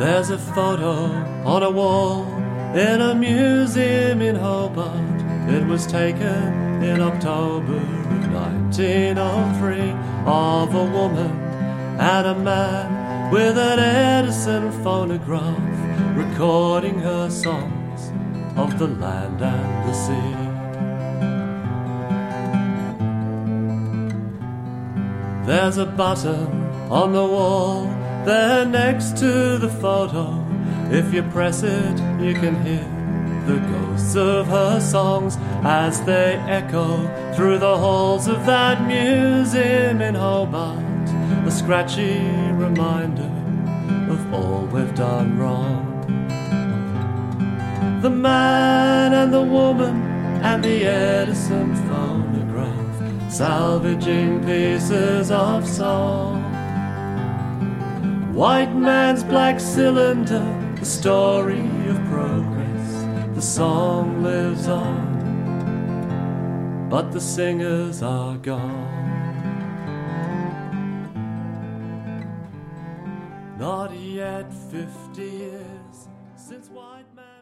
There's a photo on a wall in a museum in Hobart. It was taken in October of 1903 of a woman and a man with an Edison phonograph recording her songs of the land and the sea. There's a button on the wall there next to the photo. If you press it, you can hear the ghosts of her songs as they echo through the halls of that museum in Hobart, a scratchy reminder of all we've done wrong. The man and the woman and the Edison phonograph, salvaging pieces of song. White man's black cylinder, the story of progress, the song lives on, but the singers are gone. Not yet 50 years since white man